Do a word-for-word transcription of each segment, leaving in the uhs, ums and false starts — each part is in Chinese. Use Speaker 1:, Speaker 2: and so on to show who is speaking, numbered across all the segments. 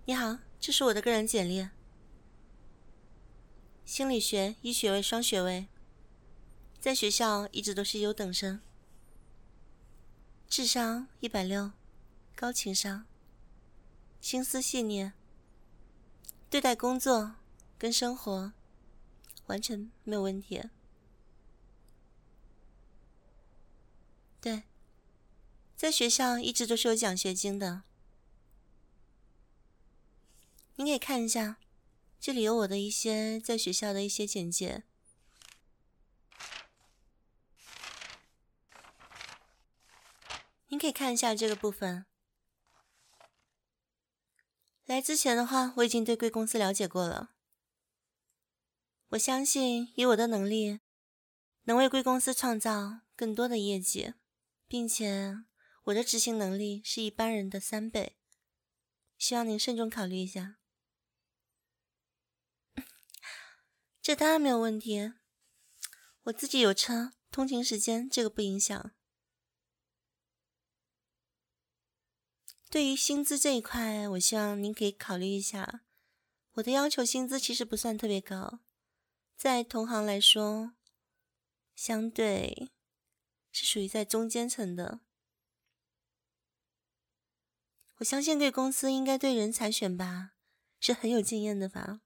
Speaker 1: 你好，这是我的个人简历。心理学一学位双学位，在学校一直都是优等生，智商一百六，高情商，心思细腻，对待工作跟生活完全没有问题。对，在学校一直都是有奖学金的。你可以看一下，这里有我的一些在学校的一些简介。您可以看一下这个部分。来之前的话，我已经对贵公司了解过了。我相信以我的能力，能为贵公司创造更多的业绩，并且我的执行能力是一般人的三倍。希望您慎重考虑一下。这当然没有问题，我自己有车，通勤时间这个不影响。对于薪资这一块，我希望您可以考虑一下。我的要求薪资其实不算特别高，在同行来说，相对是属于在中间层的。我相信贵公司应该对人才选拔是很有经验的吧？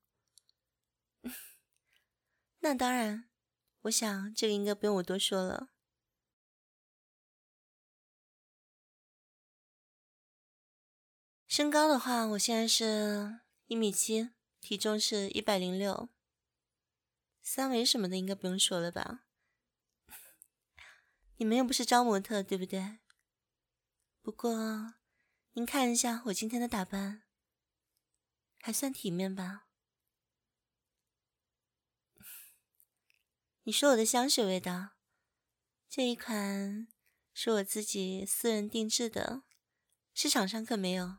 Speaker 1: 那当然，我想这个应该不用我多说了。身高的话，我现在是一米七，体重是一百零六，三围什么的应该不用说了吧？你们又不是招模特，对不对？不过，您看一下我今天的打扮，还算体面吧？你说我的香水味道，这一款是我自己私人定制的，市场上可没有。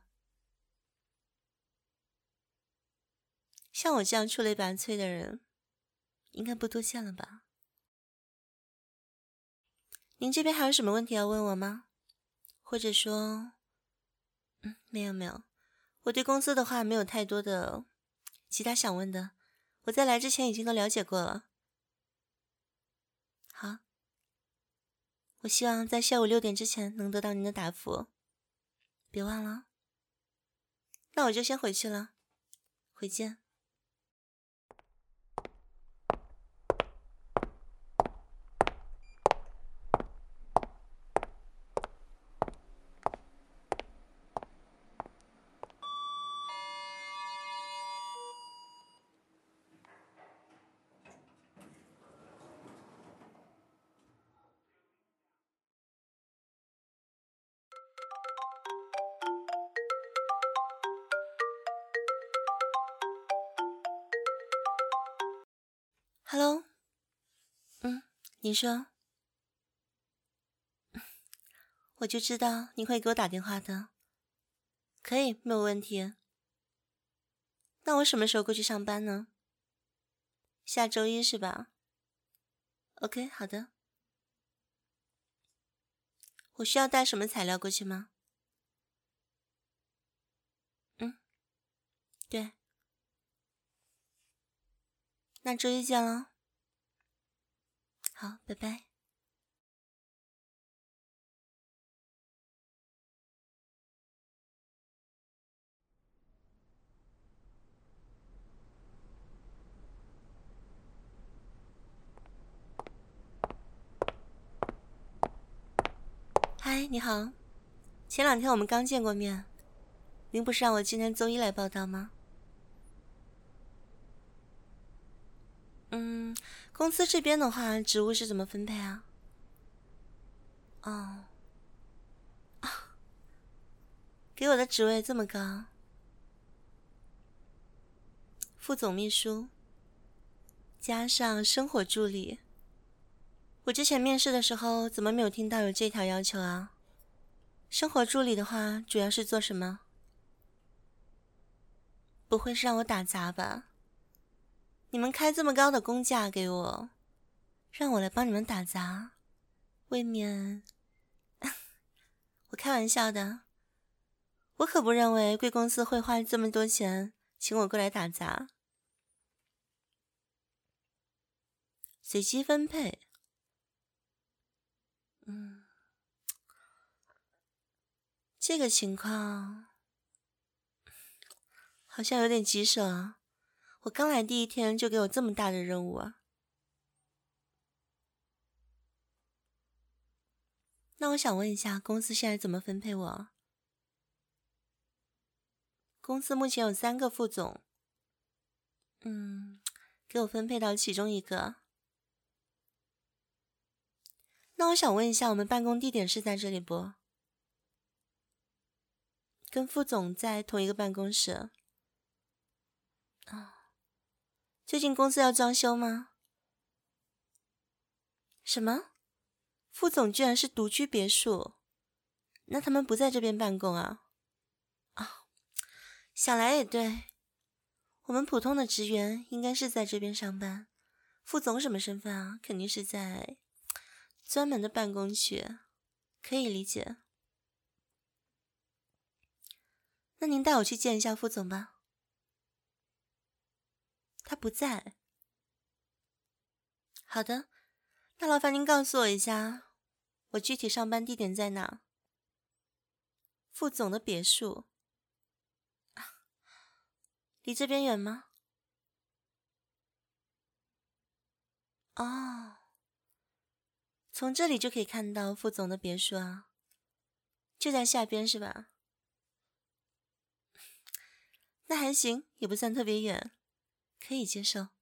Speaker 1: 像我这样出类拔萃的人，应该不多见了吧？您这边还有什么问题要问我吗？或者说，嗯，没有没有，我对公司的话没有太多的其他想问的，我在来之前已经都了解过了。好，我希望在下午六点之前能得到您的答复，别忘了。那我就先回去了，回见。Hello， 嗯，你说，我就知道你会给我打电话的，可以，没有问题。那我什么时候过去上班呢？下周一是吧 ？OK， 好的。我需要带什么材料过去吗？嗯，对。那周一见喽。好，拜拜。嗨，你好。前两天我们刚见过面，您不是让我今天周一来报道吗？嗯，公司这边的话，职务是怎么分配啊？哦，给我的职位这么高，副总秘书加上生活助理。我之前面试的时候怎么没有听到有这条要求啊？生活助理的话，主要是做什么？不会是让我打杂吧？你们开这么高的工价给我，让我来帮你们打杂，未免……我开玩笑的。 我可不认为贵公司会花这么多钱请我过来打杂。随机分配，嗯，这个情况好像有点棘手啊。我刚来第一天就给我这么大的任务啊。那我想问一下，公司现在怎么分配我？公司目前有三个副总，嗯，给我分配到其中一个。那我想问一下，我们办公地点是在这里不？跟副总在同一个办公室。啊，最近公司要装修吗？什么？副总居然是独居别墅？那他们不在这边办公啊？啊，想来也对，我们普通的职员应该是在这边上班。副总什么身份啊？肯定是在专门的办公区，可以理解。那您带我去见一下副总吧。他不在。好的，那劳烦您告诉我一下，我具体上班地点在哪？副总的别墅。离这边远吗？哦，从这里就可以看到副总的别墅啊，就在下边是吧？那还行，也不算特别远，可以接受。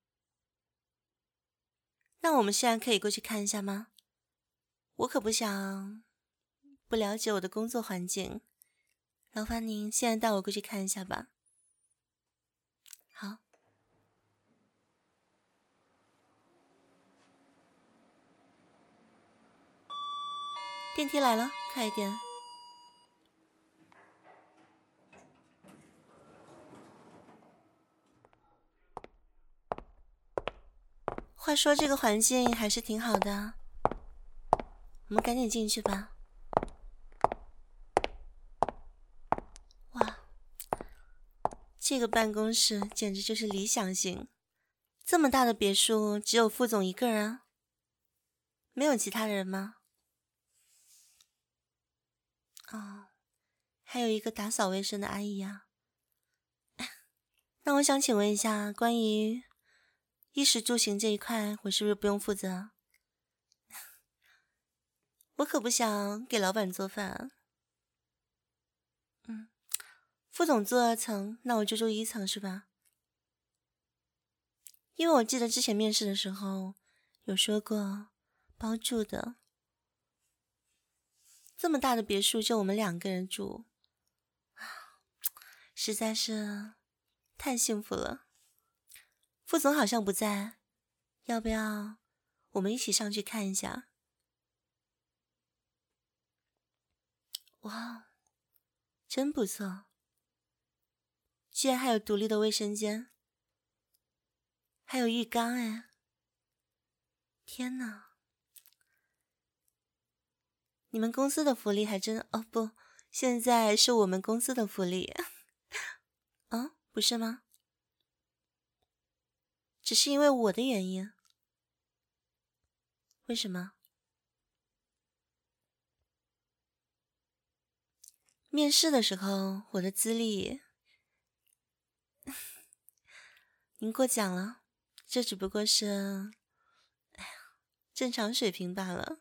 Speaker 1: 那我们现在可以过去看一下吗？我可不想不了解我的工作环境，劳烦您现在带我过去看一下吧。好。电梯来了，快一点。话说这个环境还是挺好的，我们赶紧进去吧。哇，这个办公室简直就是理想型。这么大的别墅，只有副总一个人，没有其他人吗？哦，还有一个打扫卫生的阿姨啊。那我想请问一下，关于衣食住行这一块，我是不是不用负责？我可不想给老板做饭。嗯，副总住二层，那我就住一层是吧？因为我记得之前面试的时候有说过包住的。这么大的别墅就我们两个人住，实在是太幸福了。副总好像不在，要不要我们一起上去看一下？哇，真不错，居然还有独立的卫生间，还有浴缸哎！天哪，你们公司的福利还真……哦不，现在是我们公司的福利。啊，不是吗？只是因为我的原因。为什么？面试的时候我的资历您过奖了，这只不过是哎呀正常水平罢了。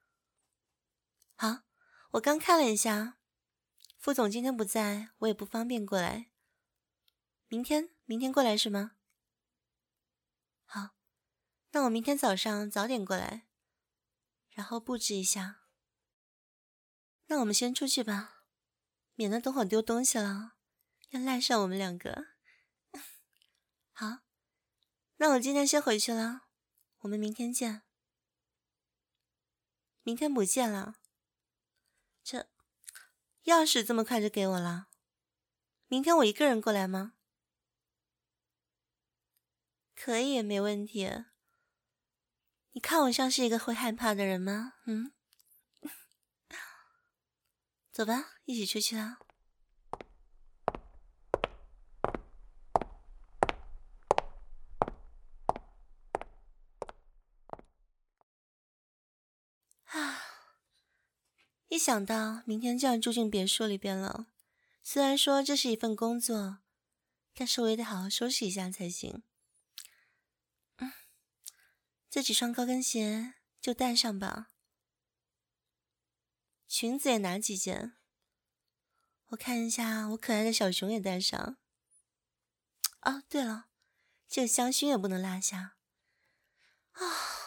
Speaker 1: 好，我刚看了一下，副总今天不在，我也不方便过来。明天明天过来是吗？好，那我明天早上早点过来，然后布置一下。那我们先出去吧，免得等会儿丢东西了，要赖上我们两个。好，那我今天先回去了，我们明天见。明天不见了。这钥匙这么快就给我了？明天我一个人过来吗？可以，没问题。你看我像是一个会害怕的人吗？嗯，走吧，一起出去啊。 想到明天就要住进别墅里边了。虽然说这是一份工作，但是我也得好好休息一下才行。嗯，这几双高跟鞋就带上吧，裙子也拿几件。我看一下，我可爱的小熊也带上。哦，对了，这个香薰也不能落下啊！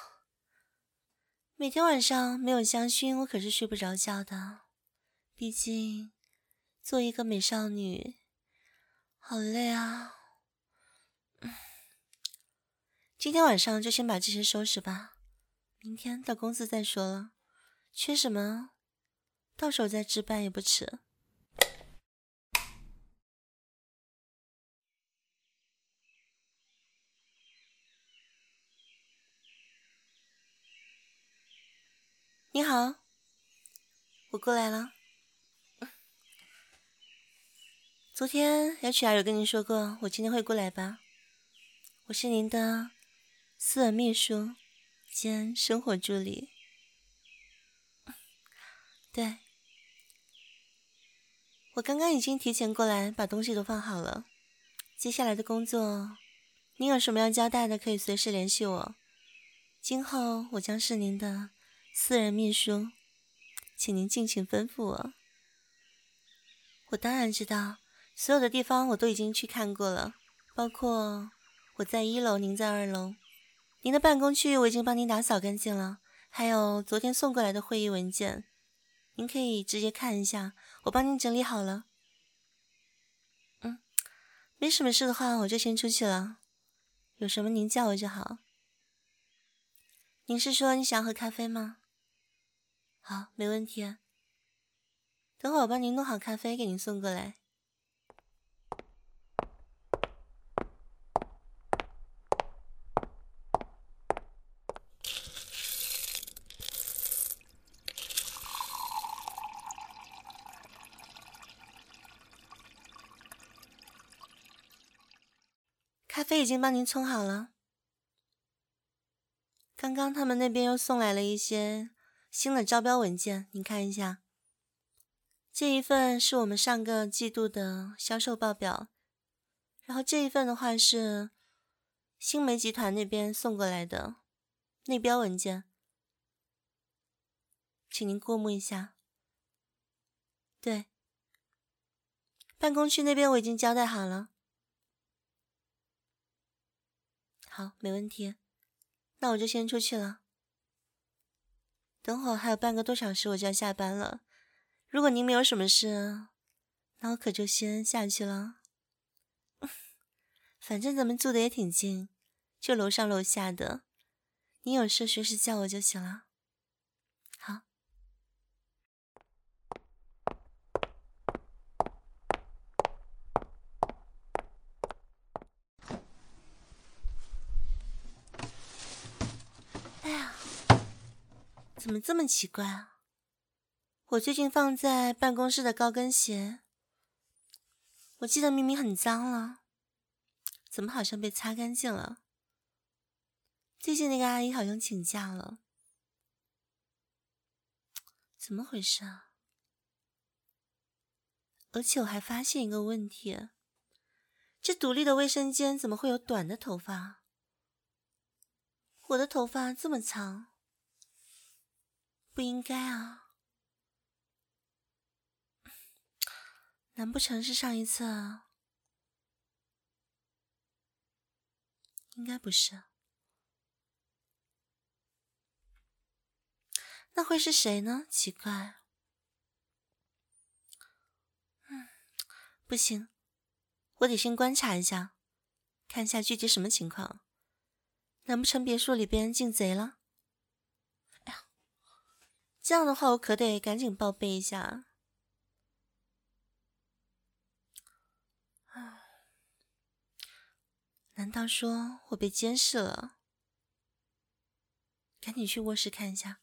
Speaker 1: 每天晚上没有香薰，我可是睡不着觉的。毕竟，做一个美少女，好累啊。嗯，今天晚上就先把这些收拾吧，明天到公司再说了。缺什么，到时候再置办也不迟。你好，我过来了。昨天 H R 有跟您说过，我今天会过来吧？我是您的私人秘书兼生活助理。对，我刚刚已经提前过来，把东西都放好了。接下来的工作，您有什么要交代的，可以随时联系我。今后我将是您的私人秘书，请您尽情吩咐我。我当然知道，所有的地方我都已经去看过了，包括我在一楼，您在二楼。您的办公区域我已经帮您打扫干净了，还有昨天送过来的会议文件，您可以直接看一下，我帮您整理好了。嗯，没什么事的话，我就先出去了。有什么您叫我就好。您是说你想喝咖啡吗？好，没问题。等会我帮您弄好咖啡给您送过来。咖啡已经帮您冲好了。刚刚他们那边又送来了一些新的招标文件，您看一下。这一份是我们上个季度的销售报表，然后这一份的话是新梅集团那边送过来的内标文件，请您过目一下。对，办公区那边我已经交代好了。好，没问题。那我就先出去了。等会儿还有半个多小时我就要下班了。如果您没有什么事，那我可就先下去了。反正咱们住的也挺近，就楼上楼下的。你有事随时叫我就行了。好。哎呀，怎么这么奇怪啊？我最近放在办公室的高跟鞋，我记得明明很脏了，怎么好像被擦干净了？最近那个阿姨好像请假了，怎么回事啊？而且我还发现一个问题，这独立的卫生间怎么会有短的头发？我的头发这么长，不应该啊。难不成是上一次？应该不是。那会是谁呢？奇怪。嗯，不行，我得先观察一下，看一下具体什么情况。难不成别墅里边进贼了？哎呀，这样的话我可得赶紧报备一下。啊，难道说我被监视了？赶紧去卧室看一下。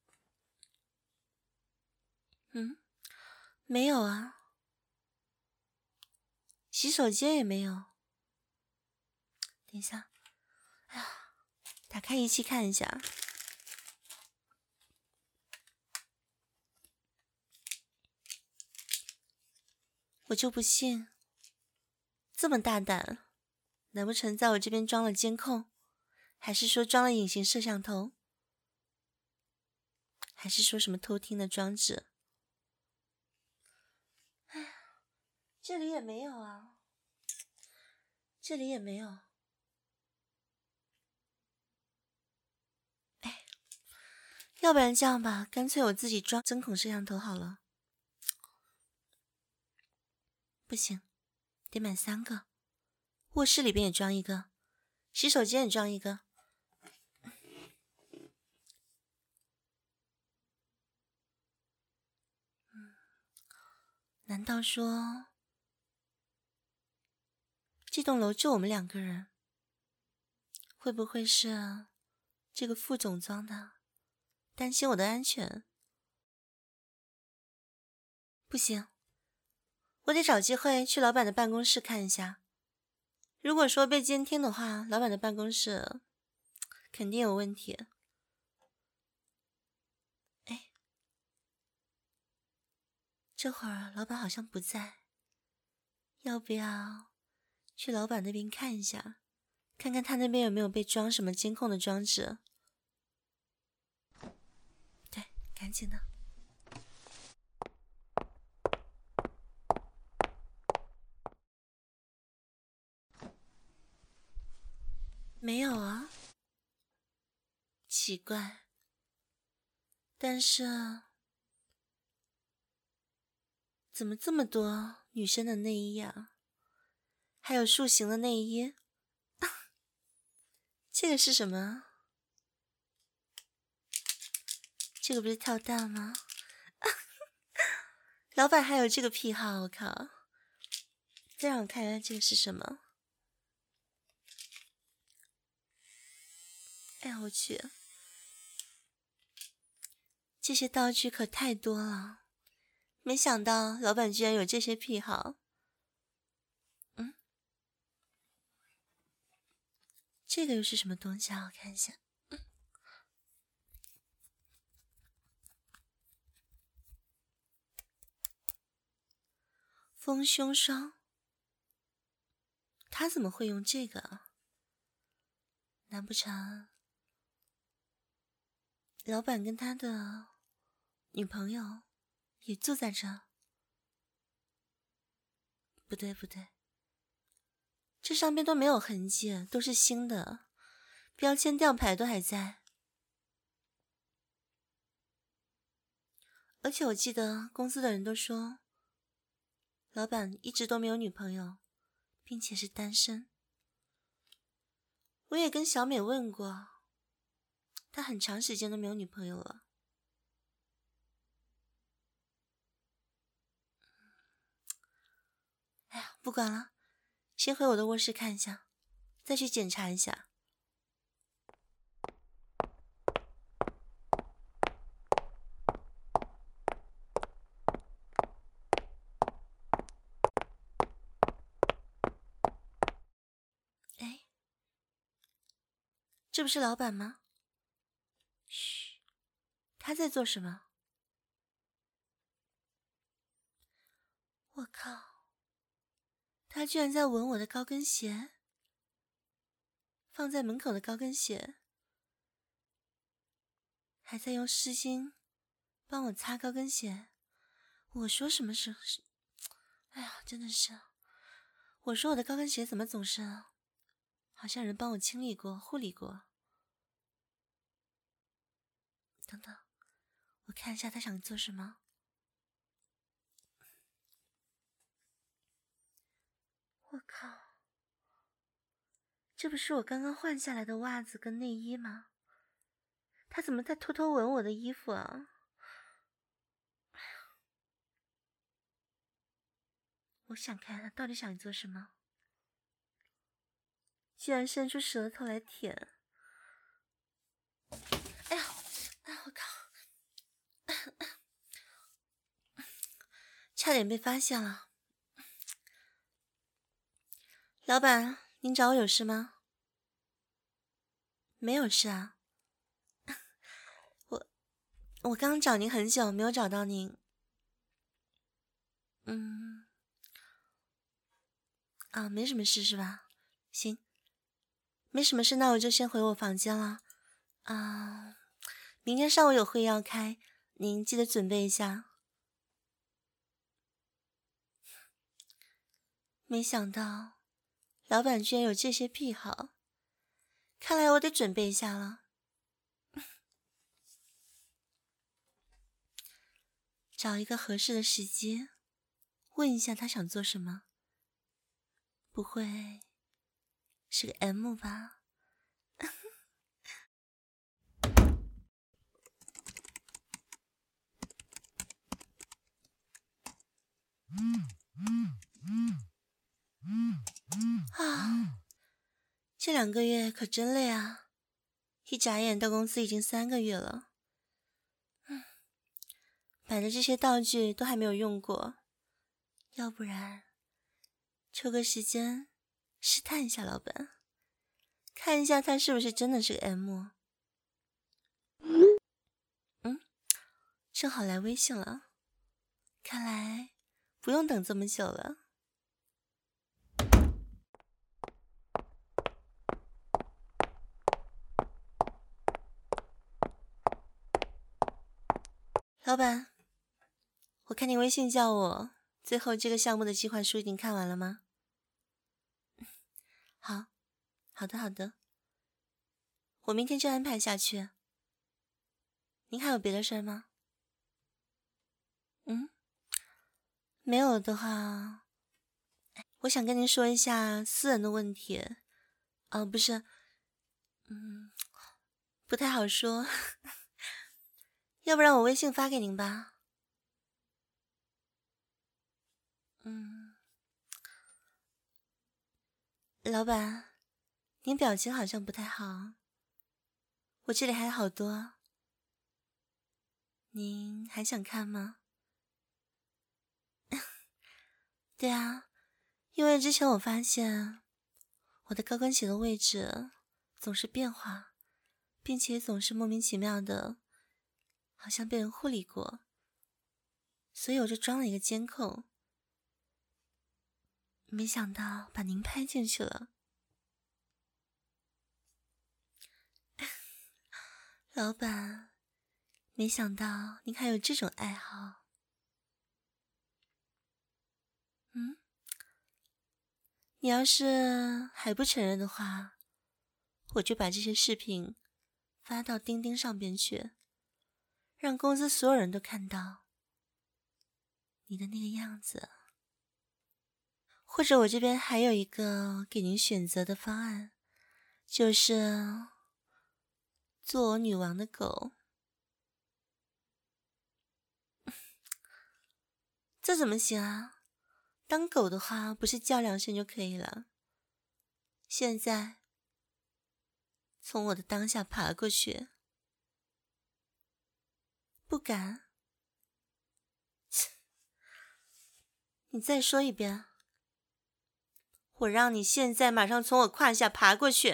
Speaker 1: 嗯，没有啊。洗手间也没有。等一下，哎呀，打开仪器看一下。 我就不信，这么大胆，难不成在我这边装了监控，还是说装了隐形摄像头，还是说什么偷听的装置？哎呀，这里也没有啊，这里也没有。哎，要不然这样吧，干脆我自己装针孔摄像头好了。不行，得买三个，卧室里边也装一个，洗手间也装一个。嗯，难道说这栋楼就我们两个人？会不会是这个副总装的，担心我的安全？不行，我得找机会去老板的办公室看一下。如果说被监听的话，老板的办公室肯定有问题。哎，这会儿老板好像不在，要不要去老板那边看一下，看看他那边有没有被装什么监控的装置？对，赶紧的。没有啊，奇怪。但是怎么这么多女生的内衣啊？还有塑形的内衣。这个是什么？这个不是跳蛋吗？老板还有这个癖好，我靠！再让我看一下这个是什么？哎呀，我去！这些道具可太多了，没想到老板居然有这些癖好。嗯，这个又是什么东西啊？我看一下。嗯，丰胸霜，他怎么会用这个啊？难不成老板跟他的女朋友也住在这？不对不对，这上面都没有痕迹，都是新的，标签吊牌都还在。而且我记得公司的人都说，老板一直都没有女朋友，并且是单身。我也跟小美问过，他很长时间都没有女朋友了。哎呀，不管了，先回我的卧室看一下，再去检查一下。哎，这不是老板吗？嘘，他在做什么？我靠，他居然在闻我的高跟鞋，放在门口的高跟鞋，还在用湿巾帮我擦高跟鞋。我说什么时候是？哎呀，真的是，我说我的高跟鞋怎么总是好像人帮我清理过、护理过？等等，我看一下他想做什么。我靠，这不是我刚刚换下来的袜子跟内衣吗？他怎么在偷偷闻我的衣服啊？哎呀，我想看他到底想做什么，居然伸出舌头来舔。哎呀，哎呀，我靠，差点被发现了。老板，您找我有事吗？没有事啊。我我刚找您很久，没有找到您。嗯， 啊，没什么事是吧？行，没什么事，那我就先回我房间了。啊，明天上午有会要开，您记得准备一下。没想到，老板居然有这些癖好，看来我得准备一下了。找一个合适的时机，问一下他想做什么。不会是个 M 吧？啊，这两个月可真累啊！一眨眼到公司已经三个月了。嗯，买的这些道具都还没有用过，要不然抽个时间试探一下老板，看一下他是不是真的是个 M。嗯，正好来微信了，看来不用等这么久了。老板，我看你微信叫我，最后这个项目的计划书已经看完了吗？好，好的，好的，我明天就安排下去。您还有别的事吗？嗯，没有的话，我想跟您说一下私人的问题。哦，不是，嗯，不太好说，要不然我微信发给您吧。嗯，老板，您表情好像不太好，我这里还有好多，您还想看吗？对啊，因为之前我发现我的高跟鞋的位置总是变化，并且总是莫名其妙的，好像被人护理过，所以我就装了一个监控，没想到把您拍进去了。老板，没想到您还有这种爱好。嗯，你要是还不承认的话，我就把这些视频发到钉钉上边去，让公司所有人都看到你的那个样子。或者我这边还有一个给您选择的方案，就是做我女王的狗。这怎么行啊？当狗的话，不是叫两声就可以了。现在从我的当下爬过去，不敢。你再说一遍，我让你现在马上从我胯下爬过去。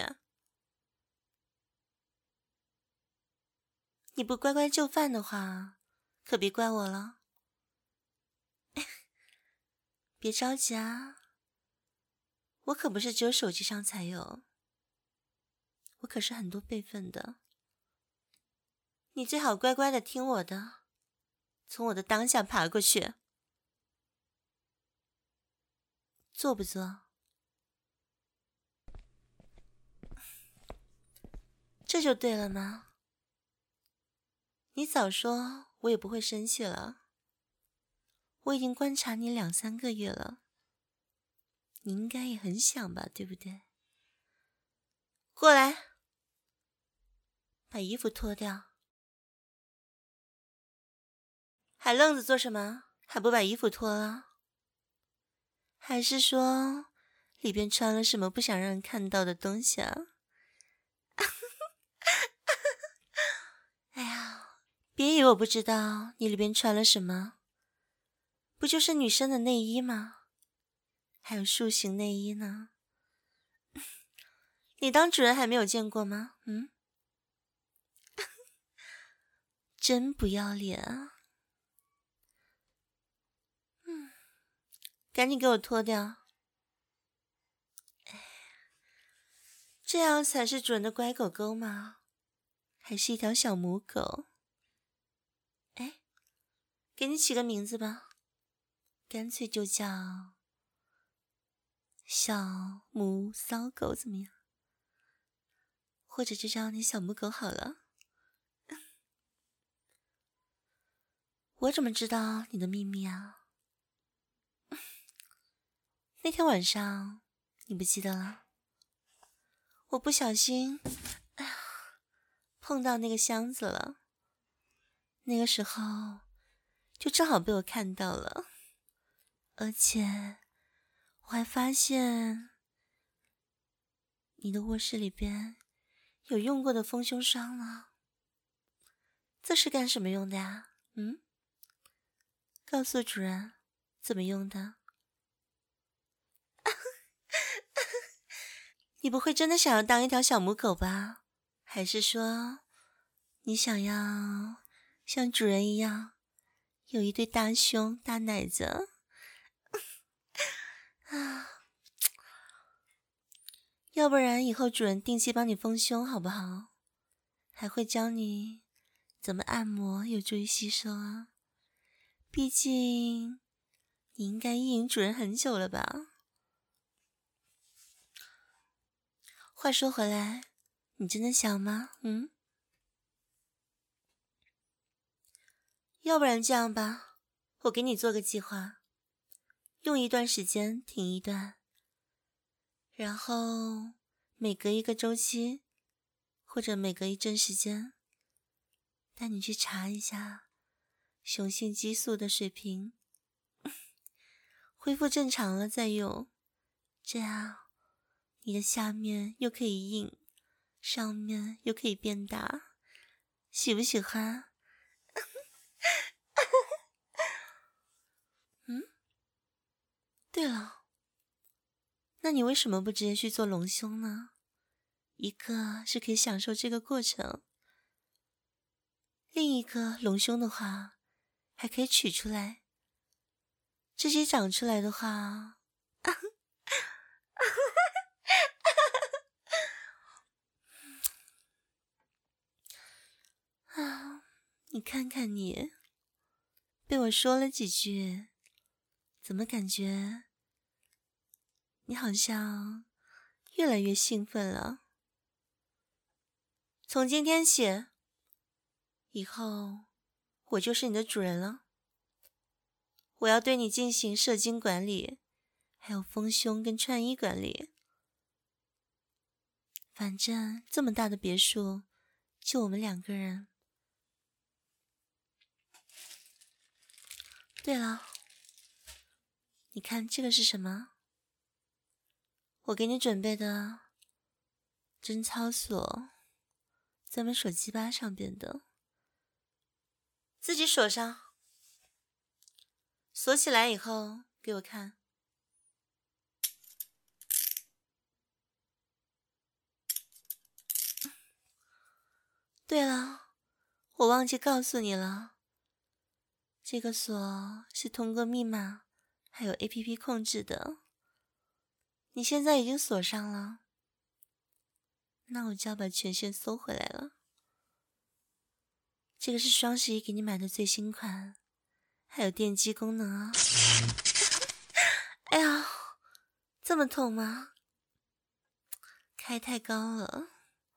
Speaker 1: 你不乖乖就范的话，可别怪我了。别着急啊，我可不是只有手机上才有，我可是很多备份的。你最好乖乖的听我的，从我的当下爬过去。做不做？这就对了吗？你早说，我也不会生气了。我已经观察你两三个月了，你应该也很想吧，对不对？过来，把衣服脱掉。还愣着做什么？还不把衣服脱了？还是说里边穿了什么不想让人看到的东西啊？哎呀，别以为我不知道你里边穿了什么，不就是女生的内衣吗？还有束形内衣呢。你当主人还没有见过吗？嗯，真不要脸啊！嗯，赶紧给我脱掉。 这样才是主人的乖狗狗吗？还是一条小母狗？哎，给你起个名字吧，干脆就叫小母骚狗怎么样？或者就叫你小母狗好了。我怎么知道你的秘密啊？那天晚上你不记得了？我不小心，哎呀，碰到那个箱子了。那个时候就正好被我看到了，而且我还发现你的卧室里边有用过的丰胸霜了。这是干什么用的呀？嗯？告诉主人怎么用的。你不会真的想要当一条小母狗吧？还是说你想要像主人一样有一对大胸大奶子？啊，要不然以后主人定期帮你丰胸好不好？还会教你怎么按摩有助于吸收啊。毕竟你应该意淫主人很久了吧？话说回来，你真的想吗？嗯？要不然这样吧，我给你做个计划，用一段时间停一段，然后每隔一个周期或者每隔一阵时间带你去查一下雄性激素的水平，恢复正常了再用，这样你的下面又可以硬，上面又可以变大，喜不喜欢？嗯，对了，那你为什么不直接去做隆胸呢？一个是可以享受这个过程，另一个隆胸的话还可以取出来，自己长出来的话啊，你看看你，被我说了几句，怎么感觉你好像越来越兴奋了？从今天起，以后我就是你的主人了。我要对你进行射精管理，还有丰胸跟穿衣管理。反正这么大的别墅，就我们两个人。对了，你看这个是什么？我给你准备的贞操锁，专门锁鸡巴上边的，自己锁上。锁起来以后给我看。对了，我忘记告诉你了，这个锁是通过密码还有 A P P 控制的。你现在已经锁上了，那我就要把权限收回来了。这个是双十一给你买的最新款，还有电击功能啊。哎呀，这么痛吗？开太高了。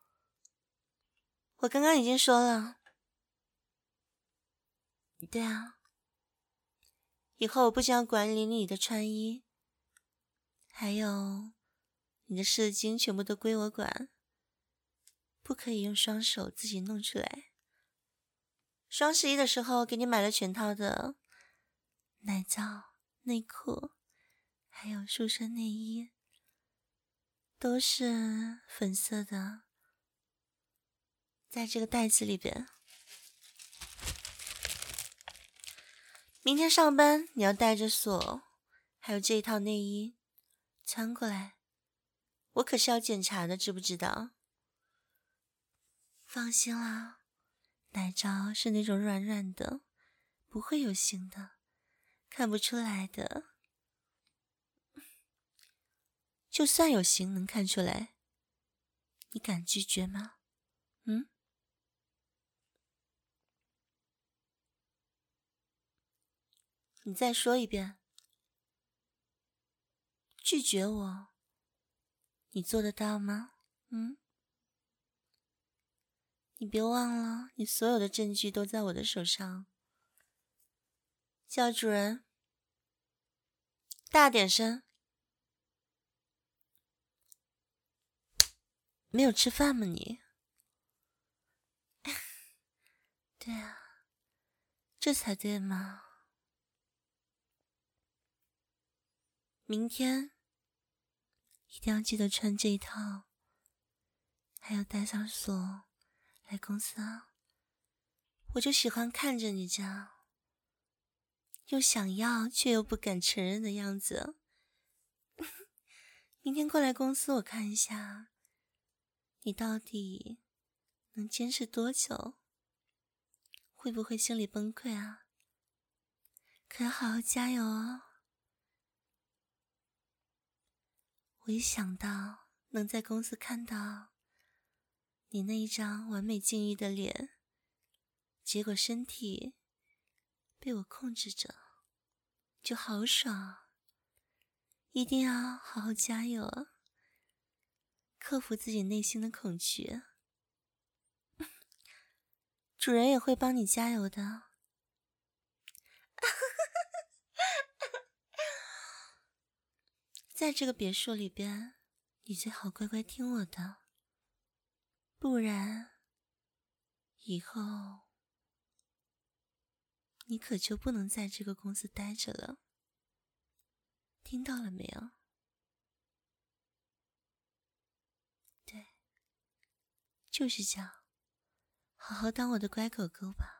Speaker 1: 我刚刚已经说了。对啊，以后我不仅要管理你的穿衣，还有你的射精全部都归我管，不可以用双手自己弄出来。双十一的时候给你买了全套的奶罩、内裤，还有束身内衣，都是粉色的，在这个袋子里边。明天上班你要带着锁，还有这一套内衣穿过来，我可是要检查的，知不知道？放心啦，奶罩是那种软软的，不会有腥的，看不出来的。就算有腥能看出来， 你敢拒绝吗？嗯？你再说一遍。拒绝我，你做得到吗？嗯？你别忘了，你所有的证据都在我的手上。叫主人，大点声。没有吃饭吗你？对啊，这才对嘛。明天一定要记得穿这一套，还有带上锁来公司啊。我就喜欢看着你这样，又想要却又不敢承认的样子。明天过来公司我看一下，你到底能坚持多久？会不会心理崩溃啊？可要好好加油哦！我一想到能在公司看到你那一张完美禁欲的脸，结果身体被我控制着，就好爽。一定要好好加油啊，克服自己内心的恐惧。主人也会帮你加油的。在这个别墅里边，你最好乖乖听我的，不然以后你可就不能在这个公司待着了。听到了没有？对，就是这样，好好当我的乖狗狗吧。